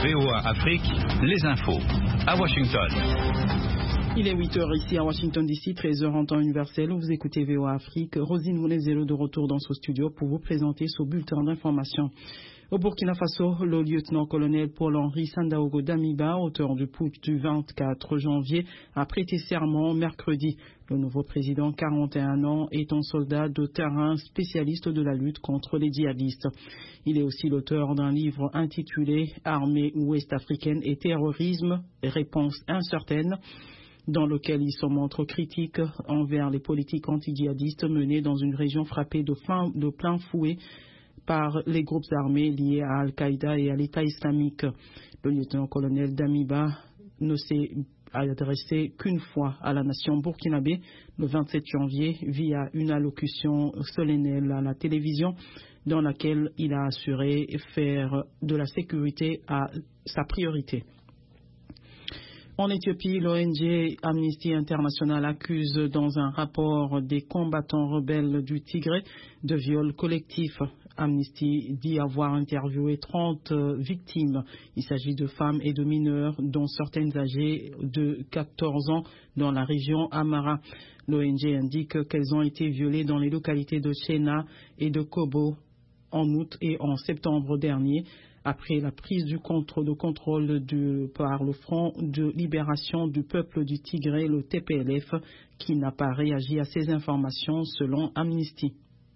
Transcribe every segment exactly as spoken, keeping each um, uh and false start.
V O A Afrique, les infos. À Washington. Il est huit heures ici à Washington D C, treize heures en temps universel. Vous écoutez V O A Afrique. Rosine Moulezelo de retour dans ce studio pour vous présenter ce bulletin d'information. Au Burkina Faso, le lieutenant-colonel Paul-Henri Sandaogo Damiba, auteur du putsch du vingt-quatre janvier, a prêté serment mercredi. Le nouveau président, quarante et un ans, est un soldat de terrain spécialiste de la lutte contre les djihadistes. Il est aussi l'auteur d'un livre intitulé « Armée ouest-africaine et terrorisme, réponse incertaine », dans lequel il se montre critique envers les politiques anti-djihadistes menées dans une région frappée de, fin, de plein fouet par les groupes armés liés à Al-Qaïda et à l'État islamique. Le lieutenant-colonel Damiba ne s'est adressé qu'une fois à la nation burkinabé le vingt-sept janvier via une allocution solennelle à la télévision dans laquelle il a assuré faire de la sécurité à sa priorité. En Éthiopie, l'O N G Amnesty International accuse dans un rapport des combattants rebelles du Tigré de viols collectifs. Amnesty dit avoir interviewé trente victimes. Il s'agit de femmes et de mineurs, dont certaines âgées de quatorze ans dans la région Amara. L'O N G indique qu'elles ont été violées dans les localités de Chena et de Kobo en août et en septembre dernier, après la prise du contre, de contrôle de, par le Front de libération du peuple du Tigré, le T P L F, qui n'a pas réagi à ces informations selon Amnesty.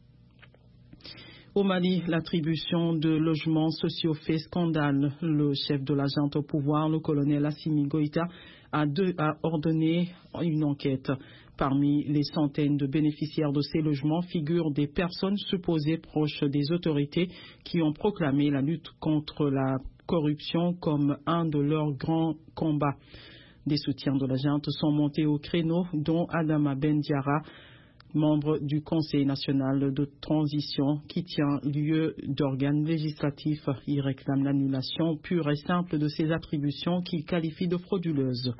Au Mali, l'attribution de logements sociaux fait scandale. Le chef de la junte au pouvoir, le colonel Assimi Goïta, a, deux, a ordonné une enquête. Parmi les centaines de bénéficiaires de ces logements figurent des personnes supposées proches des autorités qui ont proclamé la lutte contre la corruption comme un de leurs grands combats. Des soutiens de la junte sont montés au créneau, dont Adama Ben Diarra, membre du Conseil national de transition qui tient lieu d'organes législatifs. Il réclame l'annulation pure et simple de ces attributions qu'il qualifie de frauduleuses.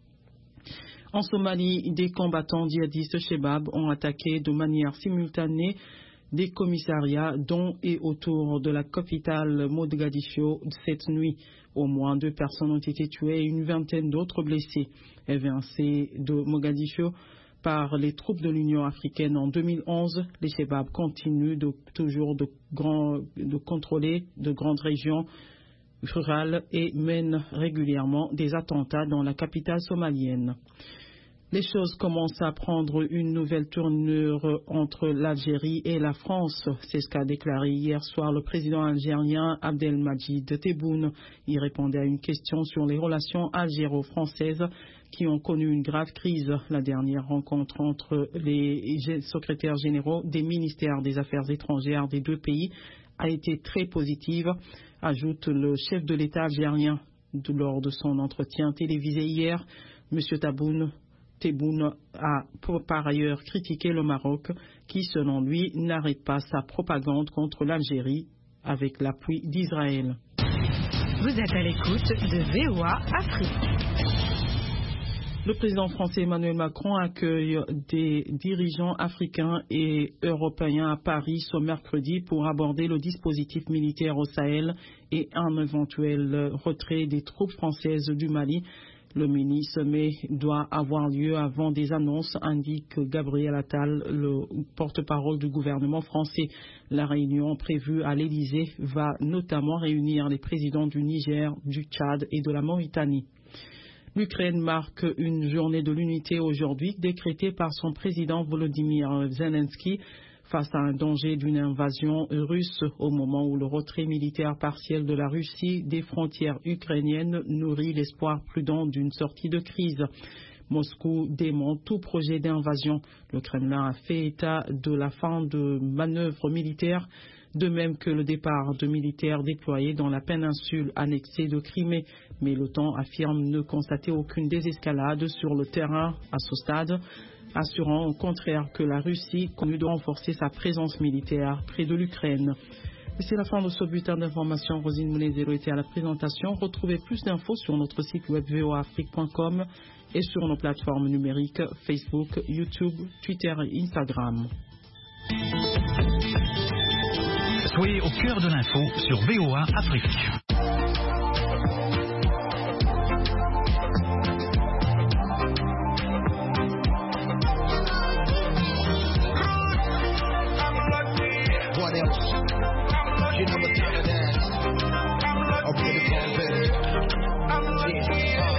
En Somalie, des combattants djihadistes Shebab ont attaqué de manière simultanée des commissariats dont et autour de la capitale Mogadiscio cette nuit. Au moins deux personnes ont été tuées et une vingtaine d'autres blessées. Évincés de Mogadiscio par les troupes de l'Union africaine en deux mille onze, les Shebab continuent de, toujours de, grand, de contrôler de grandes régions rurales et mènent régulièrement des attentats dans la capitale somalienne. Les choses commencent à prendre une nouvelle tournure entre l'Algérie et la France. C'est ce qu'a déclaré hier soir le président algérien Abdelmadjid Tebboune. Il répondait à une question sur les relations algéro-françaises qui ont connu une grave crise. La dernière rencontre entre les secrétaires généraux des ministères des Affaires étrangères des deux pays a été très positive, ajoute le chef de l'État algérien. Lors de son entretien télévisé hier, M. Tebboune Tebboune a par ailleurs critiqué le Maroc qui, selon lui, n'arrête pas sa propagande contre l'Algérie avec l'appui d'Israël. Vous êtes à l'écoute de V O A Afrique. Le président français Emmanuel Macron accueille des dirigeants africains et européens à Paris ce mercredi pour aborder le dispositif militaire au Sahel et un éventuel retrait des troupes françaises du Mali. Le mini-sommet doit avoir lieu avant des annonces, indique Gabriel Attal, le porte-parole du gouvernement français. La réunion prévue à l'Élysée va notamment réunir les présidents du Niger, du Tchad et de la Mauritanie. L'Ukraine marque une journée de l'unité aujourd'hui, décrétée par son président Volodymyr Zelensky, face à un danger d'une invasion russe au moment où le retrait militaire partiel de la Russie des frontières ukrainiennes nourrit l'espoir prudent d'une sortie de crise. Moscou dément tout projet d'invasion. Le Kremlin a fait état de la fin de manœuvres militaires, de même que le départ de militaires déployés dans la péninsule annexée de Crimée. Mais l'OTAN affirme ne constater aucune désescalade sur le terrain à ce stade, assurant au contraire que la Russie continue de renforcer sa présence militaire près de l'Ukraine. C'est la fin de ce bulletin d'information. Rosine Moulezelo était à la présentation. Retrouvez plus d'infos sur notre site web v o a afrique point com et sur nos plateformes numériques Facebook, YouTube, Twitter et Instagram. Soyez au cœur de l'info sur V O A Afrique. else. You know what time it is. I'll be the one better. Yeah, uh.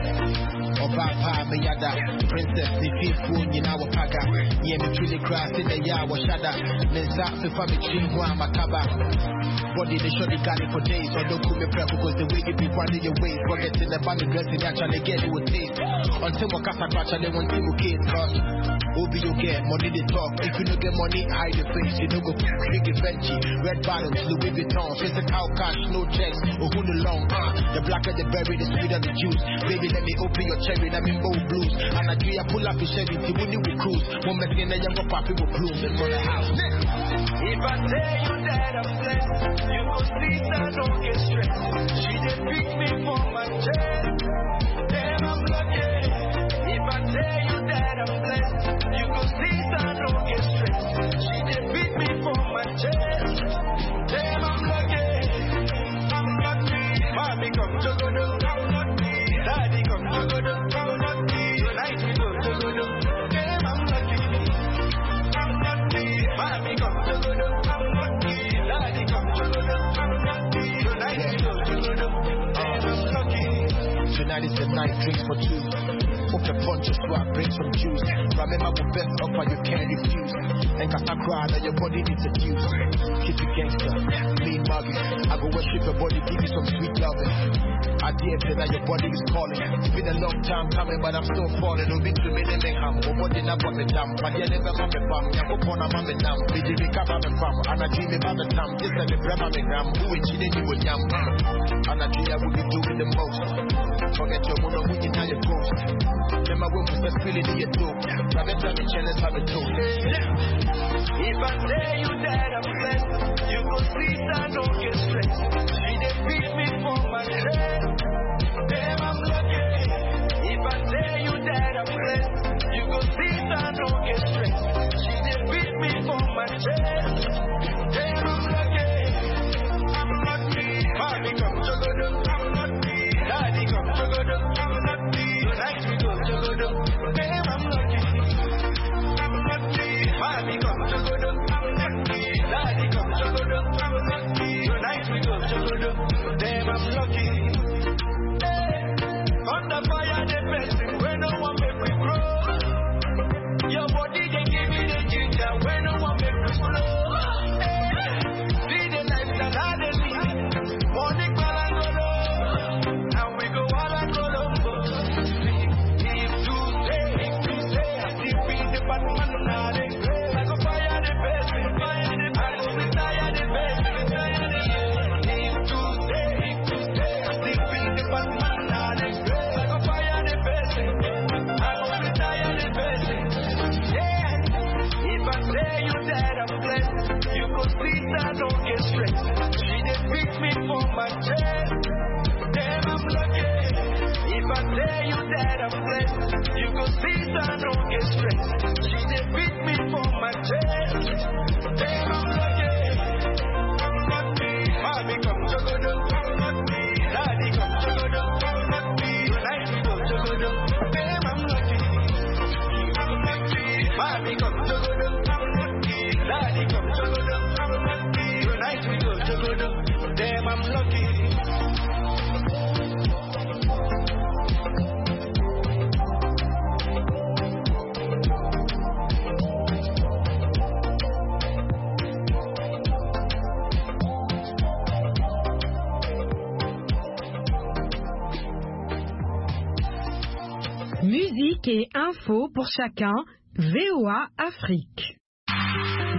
Obapa, Mayada, Princess, the people, you know, Paga. Yeah, me truly crass in the Yawa Shada. Mensa, the family, Chingwa, Makaba. Body, they show the got it for days. So don't put me prep because the way you be running your ways. Forgetting the band dressing, actually get you a taste. Until Wakasa actually want to kids, cause Obi you get money they talk. If you don't get money, hide your face. You don't go big Benji, red bottoms, Louis Vuitton, physical cash, no checks, or who the long, uh, the blacker the berry, the sweeter the juice. Baby, let me open your cherry, let me bow blues. And I do pull up your Chevy, see when you will cruise. One man in the younger papi will bloom in front of the house. If I tell you that I'm blessed, you go see that I don't get stressed. She did pick me for my chest. Damn, I'm lucky. If I tell you that I'm blessed, you go see that I don't get stressed. She did pick me for my chest. Damn, I'm lucky. I'm lucky. Mommy come to go do. I'm lucky. Daddy come to go do. I'm lucky. Tonight we go to go do. Damn, I'm lucky. I'm lucky. Mommy come to go do. I'm lucky. Daddy come to go do. I'm lucky. Tonight we go to go do. Damn, I'm lucky. Tonight is the night, drinks for two. Hope the punch just so I bring some juice. Remember the best offer you can't refuse. And cause I cry that your body needs a juice. Keep it gangster, mean mugging. I go worship your body, give you some sweet loving. I dare say that your body is calling. It's been a long time coming, but I'm still falling. Don't be too many men ham. Oh, body not what me damn. But yeah, never mammy bam. Yeah, go on a mammy damn. Be the big mammy bam. And I dream about the time. Just like the grandma me gram. Who is she then you would yam. And I dream I would be doing the most. Forget your mono when you know your ghost. Then my woman was feeling in your toe. Now the time you challenge how it told. If I tell you that I'm blessed, you go see that I don't get stressed. She did beat me for my chest. Damn, I'm lucky. If I tell you that I'm blessed, you go see that I don't get stressed. She did beat me for my chest. Damn, I'm lucky. I'm lucky. Mommy come to go do. I'm lucky. Daddy come to go do. I'm lucky. Tonight we go to go do. Damn, I'm lucky. I'm lucky. Mommy come to go do. I'm lucky. Daddy come to go do. I'm lucky. Tonight we go to go do. Damn, I'm lucky. Under fire, the blessing when no one make me grow. Your body, they give me the ginger when no one make me slow. See the life that I live. Money, Palangolo. And we go all and go low. If you say, if you say, I see me the bad man, I go fire the blessing. I go retire the blessing. If you say, if you say, I see me the bad man. I don't get stressed. She did pick me for my chest. Damn, I'm lucky. If I tell you that I'm blessed, you go see that I don't get stressed. She did pick me for my chest. Damn, I'm lucky. I'm lucky. Mommy come to go do. I'm lucky. Daddy come to go do. I'm lucky. Tonight we go to go do. Damn, I'm lucky. I'm lucky. Mommy come to go do. I'm lucky. Daddy come to go do. Tonight we go to go do. Damn, I'm lucky. Musique et info pour chacun, V O A Afrique.